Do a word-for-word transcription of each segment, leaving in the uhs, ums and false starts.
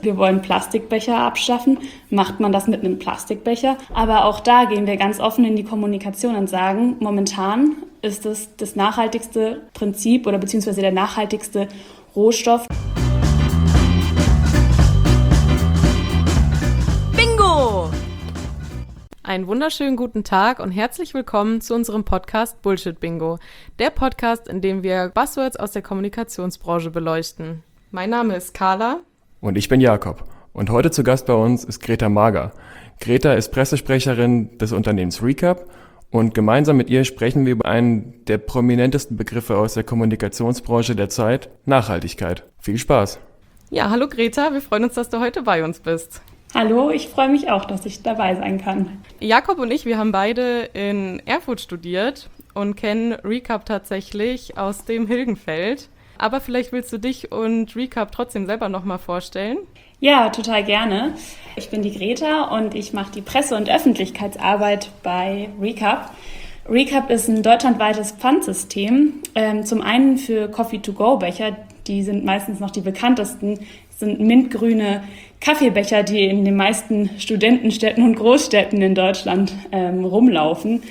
Wir wollen Plastikbecher abschaffen. Macht man das mit einem Plastikbecher? Aber auch da gehen wir ganz offen in die Kommunikation und sagen, momentan ist es das nachhaltigste Prinzip oder beziehungsweise der nachhaltigste Rohstoff. Bingo! Einen wunderschönen guten Tag und herzlich willkommen zu unserem Podcast Bullshit Bingo. Der Podcast, in dem wir Buzzwords aus der Kommunikationsbranche beleuchten. Mein Name ist Carla. Und ich bin Jakob. Und heute zu Gast bei uns ist Greta Mager. Greta ist Pressesprecherin des Unternehmens Recap und gemeinsam mit ihr sprechen wir über einen der prominentesten Begriffe aus der Kommunikationsbranche der Zeit, Nachhaltigkeit. Viel Spaß! Ja, hallo Greta, wir freuen uns, dass du heute bei uns bist. Hallo, ich freue mich auch, dass ich dabei sein kann. Jakob und ich, wir haben beide in Erfurt studiert und kennen Recap tatsächlich aus dem Hilgenfeld. Aber vielleicht willst du dich und Recap trotzdem selber nochmal vorstellen? Ja, total gerne. Ich bin die Greta und ich mache die Presse- und Öffentlichkeitsarbeit bei Recap. Recap ist ein deutschlandweites Pfandsystem. Ähm, zum einen für Coffee-to-go-Becher, die sind meistens noch die bekanntesten, sind mintgrüne Kaffeebecher, die in den meisten Studentenstädten und Großstädten in Deutschland ähm, rumlaufen.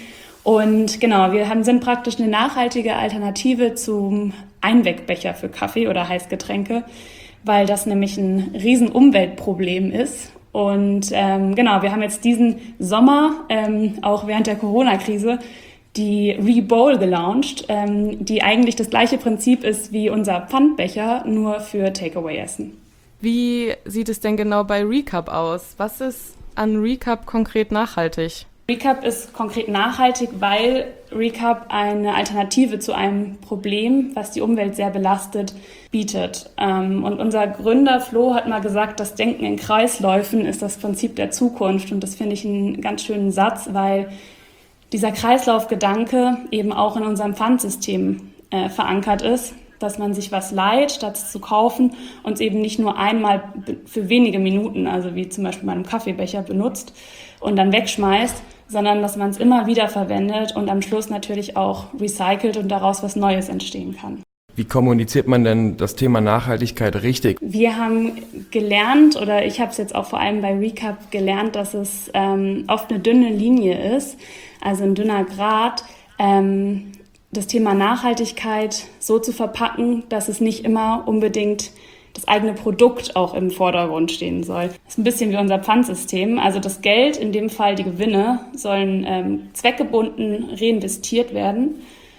Und genau, wir haben, sind praktisch eine nachhaltige Alternative zum Einwegbecher für Kaffee oder Heißgetränke, weil das nämlich ein riesen Umweltproblem ist. Und ähm, genau, wir haben jetzt diesen Sommer, ähm, auch während der Corona-Krise, die Rebowl gelauncht, ähm, die eigentlich das gleiche Prinzip ist wie unser Pfandbecher, nur für Takeaway-Essen. Wie sieht es denn genau bei Recap aus? Was ist an Recap konkret nachhaltig? Recap ist konkret nachhaltig, weil Recap eine Alternative zu einem Problem, was die Umwelt sehr belastet, bietet. Und unser Gründer Flo hat mal gesagt, das Denken in Kreisläufen ist das Prinzip der Zukunft. Und das finde ich einen ganz schönen Satz, weil dieser Kreislaufgedanke eben auch in unserem Pfandsystem äh, verankert ist, dass man sich was leiht, statt es zu kaufen und es eben nicht nur einmal für wenige Minuten, also wie zum Beispiel bei einem Kaffeebecher, benutzt und dann wegschmeißt, sondern dass man es immer wieder verwendet und am Schluss natürlich auch recycelt und daraus was Neues entstehen kann. Wie kommuniziert man denn das Thema Nachhaltigkeit richtig? Wir haben gelernt, oder ich habe es jetzt auch vor allem bei Recap gelernt, dass es ähm, oft eine dünne Linie ist, also ein dünner Grat, ähm, das Thema Nachhaltigkeit so zu verpacken, dass es nicht immer unbedingt das eigene Produkt auch im Vordergrund stehen soll. Das ist ein bisschen wie unser Pfandsystem. Also das Geld, in dem Fall die Gewinne, sollen ähm, zweckgebunden reinvestiert werden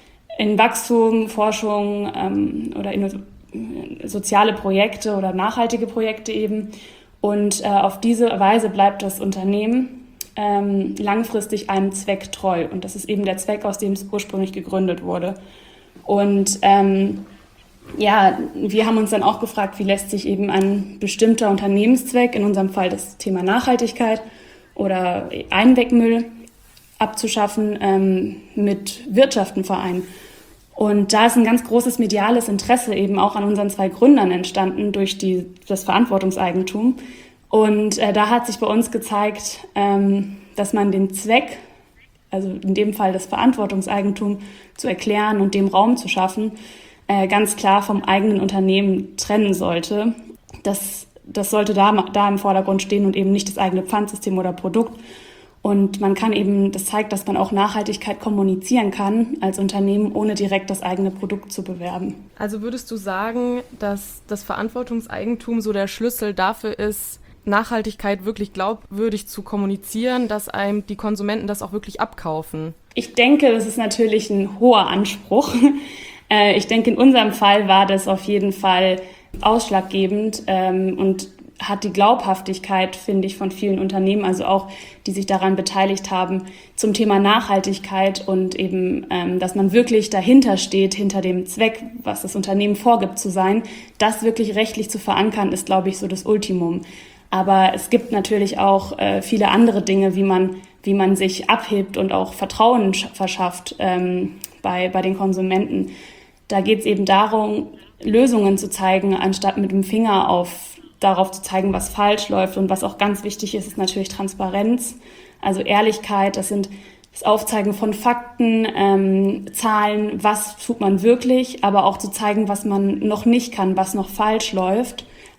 in Wachstum, Forschung ähm, oder in soziale Projekte oder nachhaltige Projekte eben. Und äh, auf diese Weise bleibt das Unternehmen ähm, langfristig einem Zweck treu. Und das ist eben der Zweck, aus dem es ursprünglich gegründet wurde. Und ähm, ja, wir haben uns dann auch gefragt, wie lässt sich eben ein bestimmter Unternehmenszweck, in unserem Fall das Thema Nachhaltigkeit oder Einwegmüll abzuschaffen, ähm, mit Wirtschaften vereinen. Und da ist ein ganz großes mediales Interesse eben auch an unseren zwei Gründern entstanden durch die, das Verantwortungseigentum. Und äh, da hat sich bei uns gezeigt, ähm, dass man den Zweck, also in dem Fall das Verantwortungseigentum, zu erklären und dem Raum zu schaffen, ganz klar vom eigenen Unternehmen trennen sollte. Das, das sollte da, da im Vordergrund stehen und eben nicht das eigene Pfandsystem oder Produkt. Und man kann eben, das zeigt, dass man auch Nachhaltigkeit kommunizieren kann als Unternehmen, ohne direkt das eigene Produkt zu bewerben. Also würdest du sagen, dass das Verantwortungseigentum so der Schlüssel dafür ist, Nachhaltigkeit wirklich glaubwürdig zu kommunizieren, dass einem die Konsumenten das auch wirklich abkaufen? Ich denke, das ist natürlich ein hoher Anspruch. Ich denke, in unserem Fall war das auf jeden Fall ausschlaggebend ähm, und hat die Glaubhaftigkeit, finde ich, von vielen Unternehmen, also auch, die sich daran beteiligt haben, zum Thema Nachhaltigkeit und eben, ähm, dass man wirklich dahinter steht, hinter dem Zweck, was das Unternehmen vorgibt zu sein, das wirklich rechtlich zu verankern, ist, glaube ich, so das Ultimum. Aber es gibt natürlich auch äh, viele andere Dinge, wie man, wie man sich abhebt und auch Vertrauen verschafft ähm, bei, bei den Konsumenten. Da geht es eben darum, Lösungen zu zeigen, anstatt mit dem Finger auf darauf zu zeigen, was falsch läuft. Und was auch ganz wichtig ist, ist natürlich Transparenz, also Ehrlichkeit. Das sind das Aufzeigen von Fakten, ähm, Zahlen, was tut man wirklich, aber auch zu zeigen, was man noch nicht kann, was noch falsch läuft.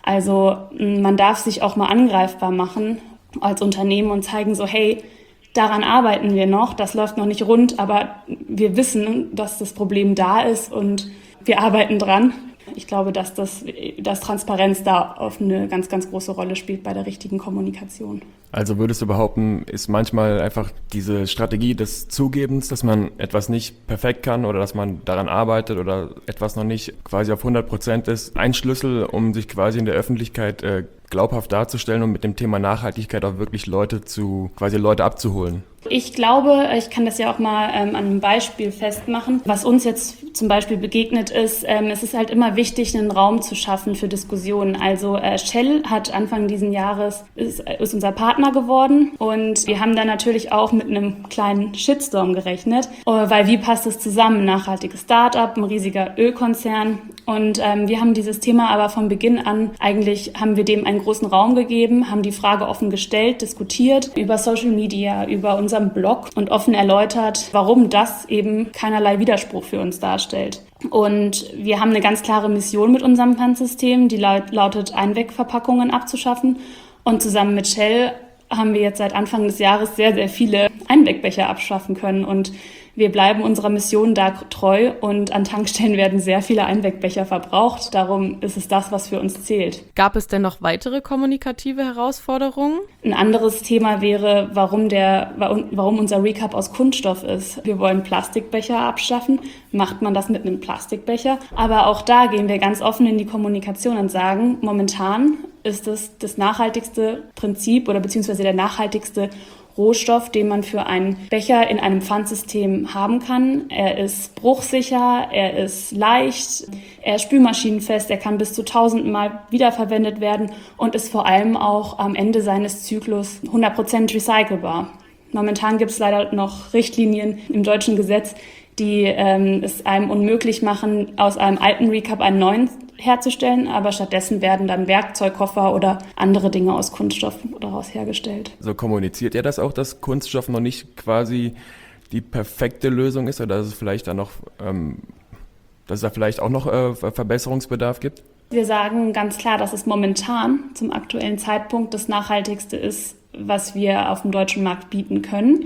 Also man darf sich auch mal angreifbar machen als Unternehmen und zeigen so, hey, daran arbeiten wir noch, das läuft noch nicht rund, aber wir wissen, dass das Problem da ist und wir arbeiten dran. Ich glaube, dass, das, dass Transparenz da auf eine ganz, ganz große Rolle spielt bei der richtigen Kommunikation. Also würdest du behaupten, ist manchmal einfach diese Strategie des Zugebens, dass man etwas nicht perfekt kann oder dass man daran arbeitet oder etwas noch nicht quasi auf hundert Prozent ist, ein Schlüssel, um sich quasi in der Öffentlichkeit äh, glaubhaft darzustellen und mit dem Thema Nachhaltigkeit auch wirklich Leute zu, quasi Leute abzuholen? Ich glaube, ich kann das ja auch mal ähm, an einem Beispiel festmachen. Was uns jetzt zum Beispiel begegnet ist, ähm, es ist halt immer wichtig, einen Raum zu schaffen für Diskussionen. Also äh, Shell hat Anfang diesen Jahres, ist, ist unser Partner geworden und wir haben da natürlich auch mit einem kleinen Shitstorm gerechnet, weil wie passt es zusammen? Ein nachhaltiges Start-up, ein riesiger Ölkonzern und ähm, wir haben dieses Thema aber von Beginn an, eigentlich haben wir dem einen großen Raum gegeben, haben die Frage offen gestellt, diskutiert über Social Media, über unseren Blog und offen erläutert, warum das eben keinerlei Widerspruch für uns darstellt. Und wir haben eine ganz klare Mission mit unserem Pfandsystem, die lautet, Einwegverpackungen abzuschaffen. Und zusammen mit Shell haben wir jetzt seit Anfang des Jahres sehr, sehr viele Einwegbecher abschaffen können. Und wir bleiben unserer Mission da treu und an Tankstellen werden sehr viele Einwegbecher verbraucht. Darum ist es das, was für uns zählt. Gab es denn noch weitere kommunikative Herausforderungen? Ein anderes Thema wäre, warum, der, warum unser Recap aus Kunststoff ist. Wir wollen Plastikbecher abschaffen. Macht man das mit einem Plastikbecher? Aber auch da gehen wir ganz offen in die Kommunikation und sagen, momentan ist es das nachhaltigste Prinzip oder beziehungsweise der nachhaltigste Rohstoff, den man für einen Becher in einem Pfandsystem haben kann. Er ist bruchsicher, er ist leicht, er ist spülmaschinenfest, er kann bis zu tausendmal wiederverwendet werden und ist vor allem auch am Ende seines Zyklus hundert Prozent recycelbar. Momentan gibt es leider noch Richtlinien im deutschen Gesetz, die ähm, es einem unmöglich machen, aus einem alten Recap einen neuen herzustellen, aber stattdessen werden dann Werkzeugkoffer oder andere Dinge aus Kunststoff daraus hergestellt. So kommuniziert ihr das auch, dass Kunststoff noch nicht quasi die perfekte Lösung ist oder dass es vielleicht da noch, ähm, dass es da vielleicht auch noch äh, Verbesserungsbedarf gibt? Wir sagen ganz klar, dass es momentan zum aktuellen Zeitpunkt das Nachhaltigste ist, was wir auf dem deutschen Markt bieten können.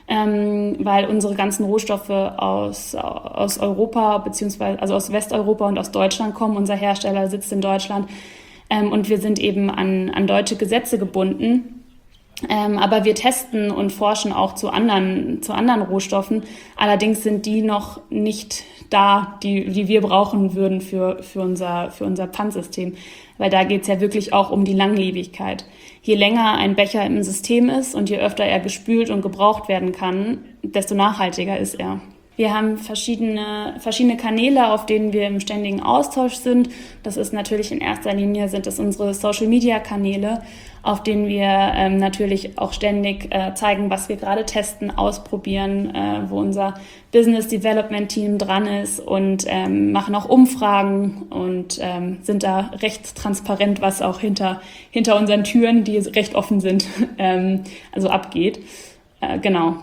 Ähm, weil unsere ganzen Rohstoffe aus, aus Europa, beziehungsweise also aus Westeuropa und aus Deutschland kommen. Unser Hersteller sitzt in Deutschland ähm, und wir sind eben an, an deutsche Gesetze gebunden. Ähm, aber wir testen und forschen auch zu anderen, zu anderen Rohstoffen. Allerdings sind die noch nicht da, die, die wir brauchen würden für, für unser, für unser Pfandsystem. Weil da geht es ja wirklich auch um die Langlebigkeit. Je länger ein Becher im System ist und je öfter er gespült und gebraucht werden kann, desto nachhaltiger ist er. Wir haben verschiedene, verschiedene Kanäle, auf denen wir im ständigen Austausch sind. Das ist natürlich in erster Linie sind es unsere Social-Media-Kanäle, auf denen wir ähm, natürlich auch ständig äh, zeigen, was wir gerade testen, ausprobieren, äh, wo unser Business Development Team dran ist und ähm, machen auch Umfragen und ähm, sind da recht transparent, was auch hinter, hinter unseren Türen, die recht offen sind, ähm, also abgeht. Äh, genau.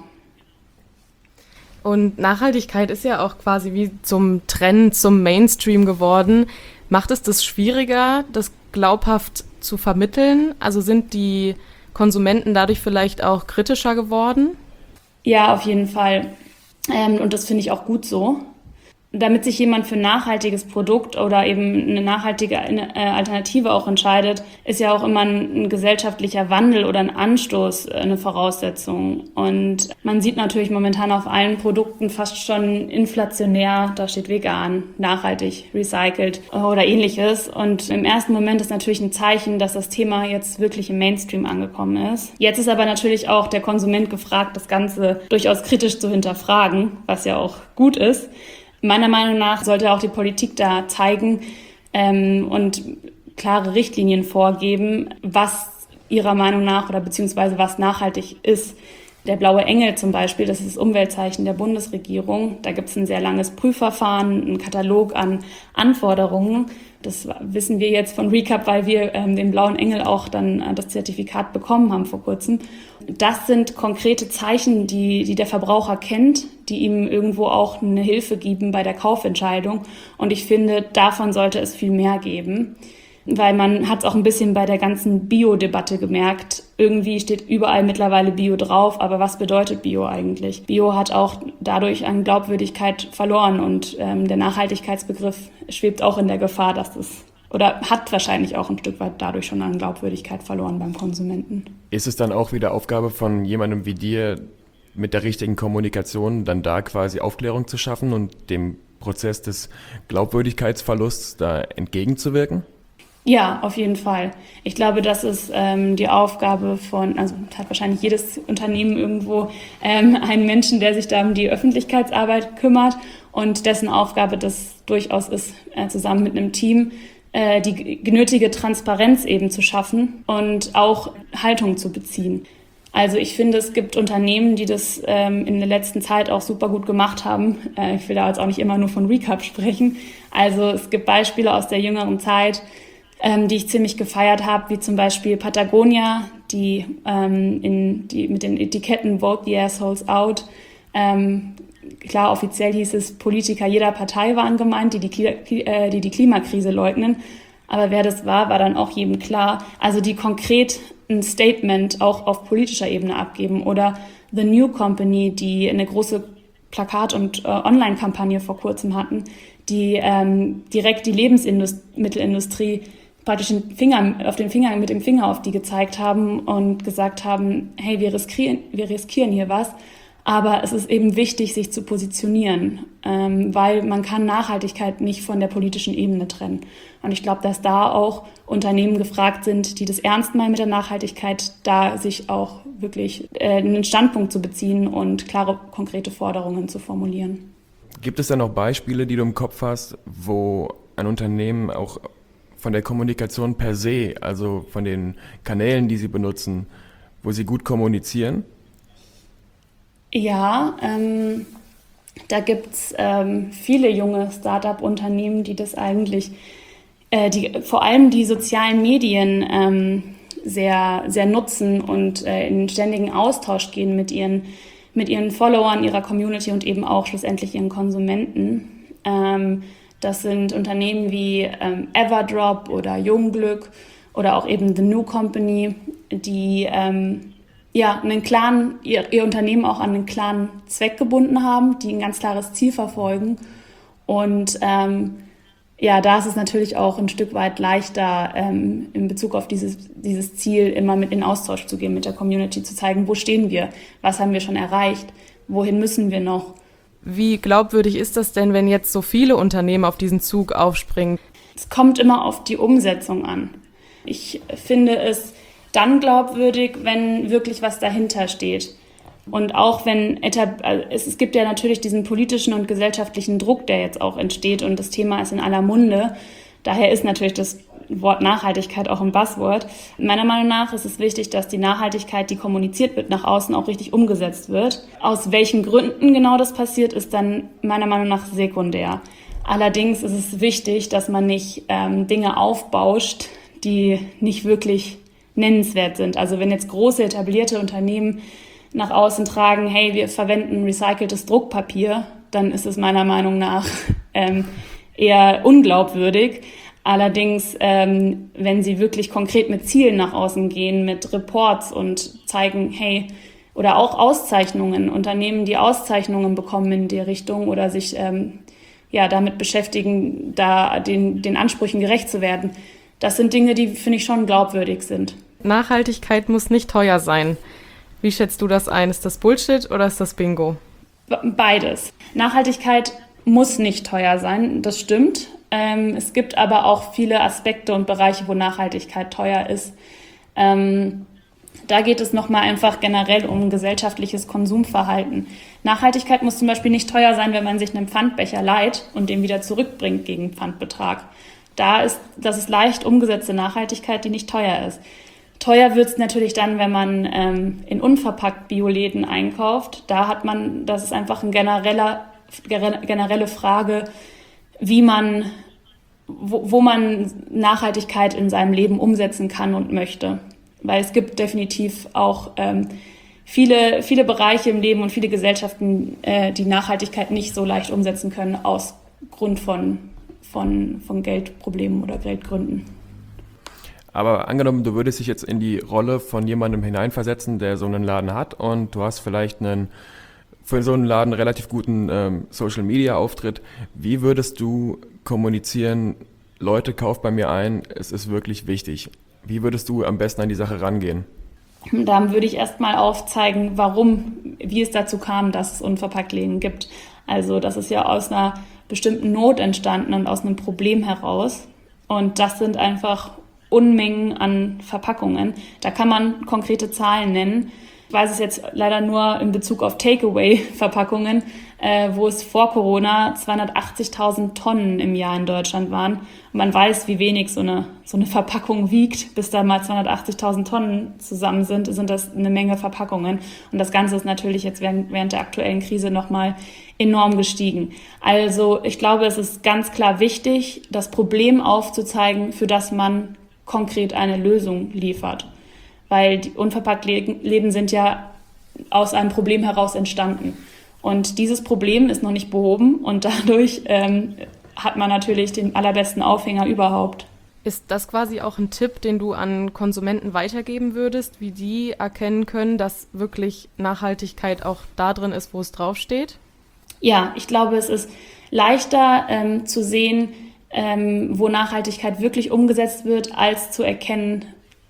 Und Nachhaltigkeit ist ja auch quasi wie zum Trend, zum Mainstream geworden. Macht es das schwieriger, das glaubhaft zu vermitteln? Also sind die Konsumenten dadurch vielleicht auch kritischer geworden? Ja, auf jeden Fall. Ähm, und das finde ich auch gut so. Damit sich jemand für ein nachhaltiges Produkt oder eben eine nachhaltige Alternative auch entscheidet, ist ja auch immer ein, ein gesellschaftlicher Wandel oder ein Anstoß eine Voraussetzung. Und man sieht natürlich momentan auf allen Produkten fast schon inflationär, da steht vegan, nachhaltig, recycelt oder ähnliches. Und im ersten Moment ist natürlich ein Zeichen, dass das Thema jetzt wirklich im Mainstream angekommen ist. Jetzt ist aber natürlich auch der Konsument gefragt, das Ganze durchaus kritisch zu hinterfragen, was ja auch gut ist. Meiner Meinung nach sollte auch die Politik da zeigen ähm, und klare Richtlinien vorgeben, was ihrer Meinung nach oder beziehungsweise was nachhaltig ist. Der blaue Engel zum Beispiel, das ist das Umweltzeichen der Bundesregierung. Da gibt es ein sehr langes Prüfverfahren, einen Katalog an Anforderungen. Das wissen wir jetzt von Recap, weil wir ähm, den blauen Engel auch dann äh, das Zertifikat bekommen haben vor kurzem. Das sind konkrete Zeichen, die, die der Verbraucher kennt, die ihm irgendwo auch eine Hilfe geben bei der Kaufentscheidung. Und ich finde, davon sollte es viel mehr geben. weil man hat es auch ein bisschen bei der ganzen Bio-Debatte gemerkt. Irgendwie steht überall mittlerweile Bio drauf, aber was bedeutet Bio eigentlich? Bio hat auch dadurch an Glaubwürdigkeit verloren und ähm, der Nachhaltigkeitsbegriff schwebt auch in der Gefahr, dass das, oder hat wahrscheinlich auch ein Stück weit dadurch schon an Glaubwürdigkeit verloren beim Konsumenten. Ist es dann auch wieder Aufgabe von jemandem wie dir, mit der richtigen Kommunikation dann da quasi Aufklärung zu schaffen und dem Prozess des Glaubwürdigkeitsverlusts da entgegenzuwirken? Ja, auf jeden Fall. Ich glaube, das ist ähm, die Aufgabe von, also hat wahrscheinlich jedes Unternehmen irgendwo ähm, einen Menschen, der sich da um die Öffentlichkeitsarbeit kümmert und dessen Aufgabe das durchaus ist, äh, zusammen mit einem Team äh, die genötige Transparenz eben zu schaffen und auch Haltung zu beziehen. Also ich finde, es gibt Unternehmen, die das ähm, in der letzten Zeit auch super gut gemacht haben. Äh, ich will da jetzt auch nicht immer nur von Recap sprechen. Also es gibt Beispiele aus der jüngeren Zeit, ähm, die ich ziemlich gefeiert habe, wie zum Beispiel Patagonia, die, ähm, in, die mit den Etiketten Vote the Assholes Out. Ähm, klar, offiziell hieß es, Politiker jeder Partei waren gemeint, die die, äh, die, die Klimakrise leugnen. Aber wer das war, war dann auch jedem klar. Also die konkret ein Statement auch auf politischer Ebene abgeben. Oder The New Company, die eine große Plakat- und äh, Online-Kampagne vor kurzem hatten, die ähm, direkt die Lebensmittelindustrie praktisch den Finger, auf den Finger, mit dem Finger auf die gezeigt haben und gesagt haben, hey, wir riskieren, wir riskieren hier was. Aber es ist eben wichtig, sich zu positionieren, ähm, weil man kann Nachhaltigkeit nicht von der politischen Ebene trennen. Und ich glaube, dass da auch Unternehmen gefragt sind, die das ernst meinen mit der Nachhaltigkeit, da sich auch wirklich äh, einen Standpunkt zu beziehen und klare, konkrete Forderungen zu formulieren. Gibt es da noch Beispiele, die du im Kopf hast, wo ein Unternehmen auch von der Kommunikation per se, also von den Kanälen, die sie benutzen, wo sie gut kommunizieren? Ja, ähm, da gibt's ähm, viele junge Start-up-Unternehmen, die das eigentlich, äh, die vor allem die sozialen Medien ähm, sehr, sehr nutzen und äh, in ständigen Austausch gehen mit ihren, mit ihren Followern, ihrer Community und eben auch schlussendlich ihren Konsumenten. Ähm, das sind Unternehmen wie ähm, Everdrop oder Jungglück oder auch eben The New Company, die ähm, ja, einen klaren, ihr, ihr Unternehmen auch an einen klaren Zweck gebunden haben, die ein ganz klares Ziel verfolgen. Und ähm, ja, da ist es natürlich auch ein Stück weit leichter, ähm, in Bezug auf dieses, dieses Ziel immer mit in Austausch zu gehen, mit der Community zu zeigen, wo stehen wir, was haben wir schon erreicht, wohin müssen wir noch. Wie glaubwürdig ist das denn, wenn jetzt so viele Unternehmen auf diesen Zug aufspringen? Es kommt immer auf die Umsetzung an. Ich finde es dann glaubwürdig, wenn wirklich was dahinter steht. Und auch wenn, etab- also es, es gibt ja natürlich diesen politischen und gesellschaftlichen Druck, der jetzt auch entsteht und das Thema ist in aller Munde. Daher ist natürlich das Wort Nachhaltigkeit auch ein Buzzword. Meiner Meinung nach ist es wichtig, dass die Nachhaltigkeit, die kommuniziert wird, nach außen auch richtig umgesetzt wird. Aus welchen Gründen genau das passiert, ist dann meiner Meinung nach sekundär. Allerdings ist es wichtig, dass man nicht ähm, Dinge aufbauscht, die nicht wirklich nennenswert sind. Also wenn jetzt große etablierte Unternehmen nach außen tragen, hey, wir verwenden recyceltes Druckpapier, dann ist es meiner Meinung nach ähm, eher unglaubwürdig. Allerdings, ähm, wenn sie wirklich konkret mit Zielen nach außen gehen, mit Reports und zeigen, hey, oder auch Auszeichnungen, Unternehmen, die Auszeichnungen bekommen in die Richtung oder sich ähm, ja damit beschäftigen, da den, den Ansprüchen gerecht zu werden. Das sind Dinge, die, finde ich, schon glaubwürdig sind. Nachhaltigkeit muss nicht teuer sein. Wie schätzt du das ein? Ist das Bullshit oder ist das Bingo? Beides. Nachhaltigkeit muss nicht teuer sein, das stimmt. Ähm, es gibt aber auch viele Aspekte und Bereiche, wo Nachhaltigkeit teuer ist. Ähm, da geht es nochmal einfach generell um gesellschaftliches Konsumverhalten. Nachhaltigkeit muss zum Beispiel nicht teuer sein, wenn man sich einen Pfandbecher leiht und den wieder zurückbringt gegen Pfandbetrag. Da ist, das ist leicht umgesetzte Nachhaltigkeit, die nicht teuer ist. Teuer wird es natürlich dann, wenn man ähm, in unverpackt Bioläden einkauft. Da hat man, das ist einfach eine generelle, generelle Frage, wie man, wo, wo man Nachhaltigkeit in seinem Leben umsetzen kann und möchte. Weil es gibt definitiv auch ähm, viele, viele Bereiche im Leben und viele Gesellschaften, äh, die Nachhaltigkeit nicht so leicht umsetzen können aus Grund von von, von Geldproblemen oder Geldgründen. Aber angenommen, du würdest dich jetzt in die Rolle von jemandem hineinversetzen, der so einen Laden hat und du hast vielleicht einen für so einen Laden relativ guten ähm, Social-Media-Auftritt. Wie würdest du kommunizieren, Leute, kauft bei mir ein, es ist wirklich wichtig? Wie würdest du am besten an die Sache rangehen? Da würde ich erstmal aufzeigen, warum, wie es dazu kam, dass es Unverpacktläden gibt. Also das ist ja aus einer bestimmten Not entstanden und aus einem Problem heraus. Und das sind einfach Unmengen an Verpackungen. Da kann man konkrete Zahlen nennen. Ich weiß es jetzt leider nur in Bezug auf Takeaway-Verpackungen, äh, wo es vor Corona zweihundertachtzigtausend Tonnen im Jahr in Deutschland waren. Und man weiß, wie wenig so eine, so eine Verpackung wiegt. Bis da mal zweihundertachtzigtausend Tonnen zusammen sind, sind das eine Menge Verpackungen. Und das Ganze ist natürlich jetzt während, während der aktuellen Krise nochmal enorm gestiegen. Also ich glaube, es ist ganz klar wichtig, das Problem aufzuzeigen, für das man konkret eine Lösung liefert. Weil die Unverpacktläden sind ja aus einem Problem heraus entstanden. Und dieses Problem ist noch nicht behoben und dadurch ähm, hat man natürlich den allerbesten Aufhänger überhaupt. Ist das quasi auch ein Tipp, den du an Konsumenten weitergeben würdest, wie die erkennen können, dass wirklich Nachhaltigkeit auch da drin ist, wo es draufsteht? Ja, ich glaube, es ist leichter ähm, zu sehen, ähm, wo Nachhaltigkeit wirklich umgesetzt wird, als zu erkennen,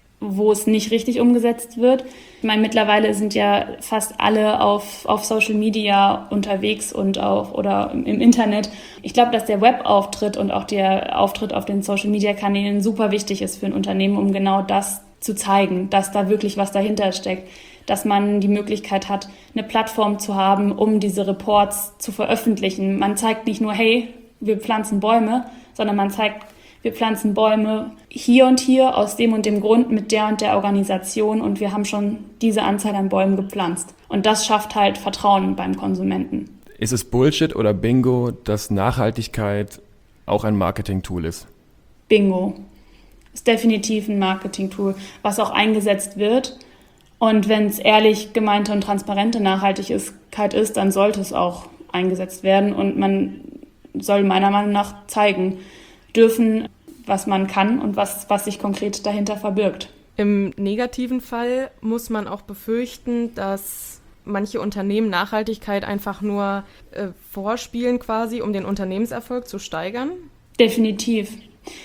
wo es nicht richtig umgesetzt wird. Ich meine, mittlerweile sind ja fast alle auf, auf Social Media unterwegs und auch oder im Internet. Ich glaube, dass der Webauftritt und auch der Auftritt auf den Social Media Kanälen super wichtig ist für ein Unternehmen, um genau das zu zeigen, dass da wirklich was dahinter steckt. Dass man die Möglichkeit hat, eine Plattform zu haben, um diese Reports zu veröffentlichen. Man zeigt nicht nur, hey, wir pflanzen Bäume, sondern man zeigt, wir pflanzen Bäume hier und hier aus dem und dem Grund mit der und der Organisation und wir haben schon diese Anzahl an Bäumen gepflanzt. Und das schafft halt Vertrauen beim Konsumenten. Ist es Bullshit oder Bingo, dass Nachhaltigkeit auch ein Marketing-Tool ist? Bingo. Ist definitiv ein Marketing-Tool, was auch eingesetzt wird. Und wenn es ehrlich gemeinte und transparente Nachhaltigkeit ist, dann sollte es auch eingesetzt werden und man soll meiner Meinung nach zeigen dürfen, was man kann und was, was sich konkret dahinter verbirgt. Im negativen Fall muss man auch befürchten, dass manche Unternehmen Nachhaltigkeit einfach nur äh, vorspielen quasi, um den Unternehmenserfolg zu steigern? Definitiv.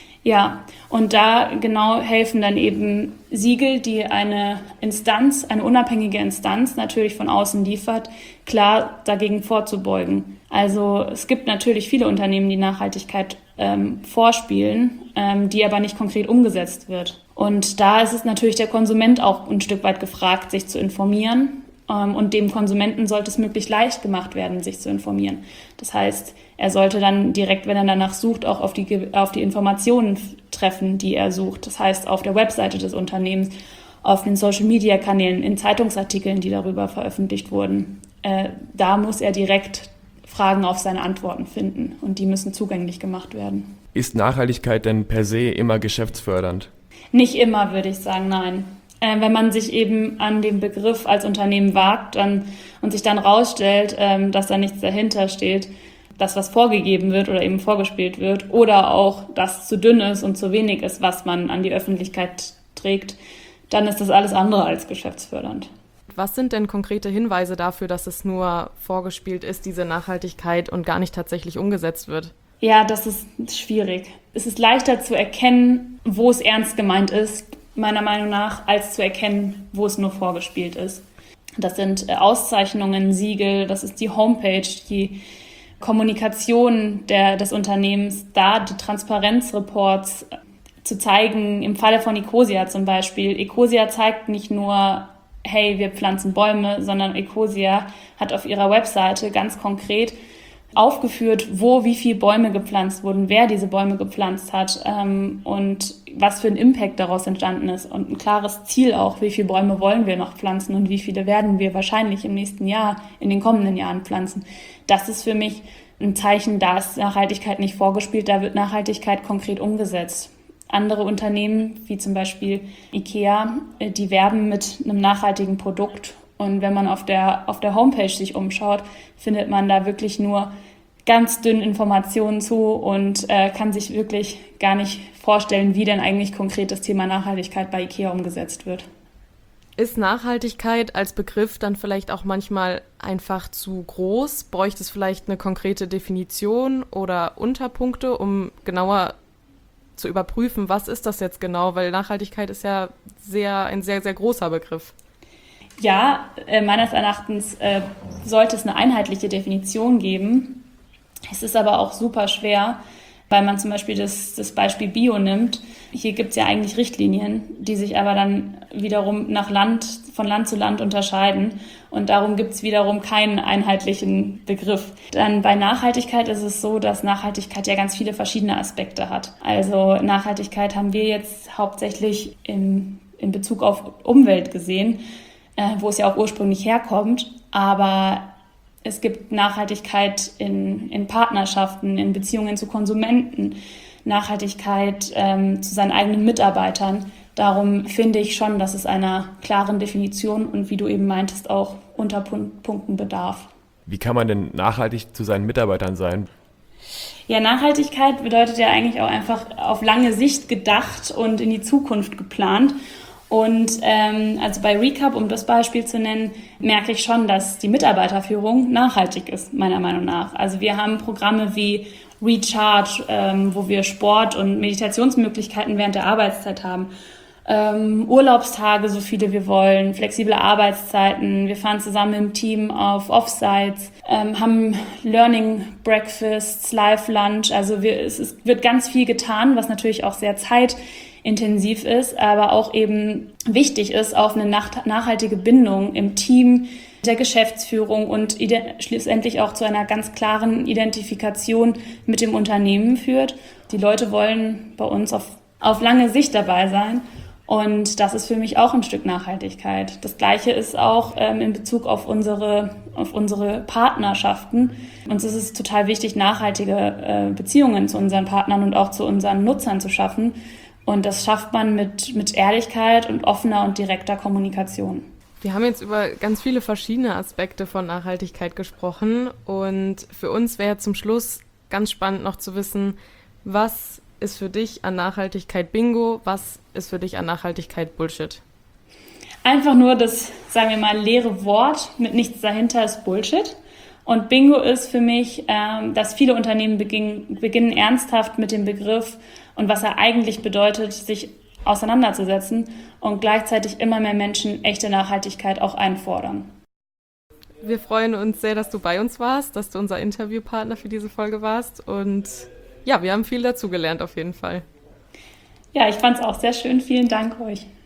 Ja, und da genau helfen dann eben Siegel, die eine Instanz, eine unabhängige Instanz natürlich von außen liefert, klar dagegen vorzubeugen. Also es gibt natürlich viele Unternehmen, die Nachhaltigkeit ähm, vorspielen, ähm, die aber nicht konkret umgesetzt wird. Und da ist es natürlich der Konsument auch ein Stück weit gefragt, sich zu informieren. Ähm, und dem Konsumenten sollte es möglichst leicht gemacht werden, sich zu informieren. Das heißt, er sollte dann direkt, wenn er danach sucht, auch auf die, auf die Informationen treffen, die er sucht. Das heißt, auf der Webseite des Unternehmens, auf den Social-Media-Kanälen, in Zeitungsartikeln, die darüber veröffentlicht wurden. Äh, da muss er direkt Fragen auf seine Antworten finden und die müssen zugänglich gemacht werden. Ist Nachhaltigkeit denn per se immer geschäftsfördernd? Nicht immer, würde ich sagen, nein. Äh, wenn man sich eben an den Begriff als Unternehmen wagt dann, und sich dann rausstellt, ähm, dass da nichts dahinter steht, das, was vorgegeben wird oder eben vorgespielt wird, oder auch das zu dünn ist und zu wenig ist, was man an die Öffentlichkeit trägt, dann ist das alles andere als geschäftsfördernd. Was sind denn konkrete Hinweise dafür, dass es nur vorgespielt ist, diese Nachhaltigkeit, und gar nicht tatsächlich umgesetzt wird? Ja, das ist schwierig. Es ist leichter zu erkennen, wo es ernst gemeint ist, meiner Meinung nach, als zu erkennen, wo es nur vorgespielt ist. Das sind Auszeichnungen, Siegel, das ist die Homepage, die Kommunikation der, des Unternehmens, da die Transparenzreports zu zeigen, im Falle von Ecosia zum Beispiel. Ecosia zeigt nicht nur, hey, wir pflanzen Bäume, sondern Ecosia hat auf ihrer Webseite ganz konkret aufgeführt, wo wie viele Bäume gepflanzt wurden, wer diese Bäume gepflanzt hat ähm, und was für ein Impact daraus entstanden ist und ein klares Ziel auch, wie viele Bäume wollen wir noch pflanzen und wie viele werden wir wahrscheinlich im nächsten Jahr, in den kommenden Jahren pflanzen. Das ist für mich ein Zeichen, da ist Nachhaltigkeit nicht vorgespielt, da wird Nachhaltigkeit konkret umgesetzt. Andere Unternehmen, wie zum Beispiel IKEA, die werben mit einem nachhaltigen Produkt. Und wenn man auf der, auf der Homepage sich umschaut, findet man da wirklich nur ganz dünn Informationen zu und äh, kann sich wirklich gar nicht vorstellen, wie denn eigentlich konkret das Thema Nachhaltigkeit bei IKEA umgesetzt wird. Ist Nachhaltigkeit als Begriff dann vielleicht auch manchmal einfach zu groß? Bräuchte es vielleicht eine konkrete Definition oder Unterpunkte, um genauer zu überprüfen, was ist das jetzt genau? Weil Nachhaltigkeit ist ja sehr, ein sehr, sehr großer Begriff. Ja, äh, meines Erachtens äh, sollte es eine einheitliche Definition geben. Es ist aber auch super schwer, weil man zum Beispiel das, das Beispiel Bio nimmt. Hier gibt es ja eigentlich Richtlinien, die sich aber dann wiederum nach Land, von Land zu Land unterscheiden. Und darum gibt es wiederum keinen einheitlichen Begriff. Dann bei Nachhaltigkeit ist es so, dass Nachhaltigkeit ja ganz viele verschiedene Aspekte hat. Also Nachhaltigkeit haben wir jetzt hauptsächlich in, in Bezug auf Umwelt gesehen, äh, wo es ja auch ursprünglich herkommt. Aber es gibt Nachhaltigkeit in, in Partnerschaften, in Beziehungen zu Konsumenten, Nachhaltigkeit ähm, zu seinen eigenen Mitarbeitern. Darum finde ich schon, dass es einer klaren Definition und, wie du eben meintest, auch Unterpunkten bedarf. Wie kann man denn nachhaltig zu seinen Mitarbeitern sein? Ja, Nachhaltigkeit bedeutet ja eigentlich auch einfach auf lange Sicht gedacht und in die Zukunft geplant. Und ähm, also bei Recap, um das Beispiel zu nennen, merke ich schon, dass die Mitarbeiterführung nachhaltig ist, meiner Meinung nach. Also wir haben Programme wie Recharge, ähm, wo wir Sport- und Meditationsmöglichkeiten während der Arbeitszeit haben. Ähm, Urlaubstage, so viele wir wollen, flexible Arbeitszeiten. Wir fahren zusammen im Team auf Offsites, ähm, haben Learning Breakfasts, Live Lunch. Also wir, es, es wird ganz viel getan, was natürlich auch sehr zeitintensiv ist, aber auch eben wichtig ist auf eine nach- nachhaltige Bindung im Team, der Geschäftsführung und ide- schlussendlich auch zu einer ganz klaren Identifikation mit dem Unternehmen führt. Die Leute wollen bei uns auf, auf lange Sicht dabei sein. Und das ist für mich auch ein Stück Nachhaltigkeit. Das Gleiche ist auch ähm, in Bezug auf unsere, auf unsere Partnerschaften. Uns ist es total wichtig, nachhaltige äh, Beziehungen zu unseren Partnern und auch zu unseren Nutzern zu schaffen. Und das schafft man mit, mit Ehrlichkeit und offener und direkter Kommunikation. Wir haben jetzt über ganz viele verschiedene Aspekte von Nachhaltigkeit gesprochen. Und für uns wäre zum Schluss ganz spannend noch zu wissen, was ist für dich an Nachhaltigkeit Bingo? Was ist für dich an Nachhaltigkeit Bullshit? Einfach nur das, sagen wir mal, leere Wort mit nichts dahinter ist Bullshit. Und Bingo ist für mich, ähm, dass viele Unternehmen beginn, beginnen ernsthaft mit dem Begriff und was er eigentlich bedeutet, sich auseinanderzusetzen und gleichzeitig immer mehr Menschen echte Nachhaltigkeit auch einfordern. Wir freuen uns sehr, dass du bei uns warst, dass du unser Interviewpartner für diese Folge warst und ja, wir haben viel dazugelernt auf jeden Fall. Ja, ich fand es auch sehr schön. Vielen Dank euch.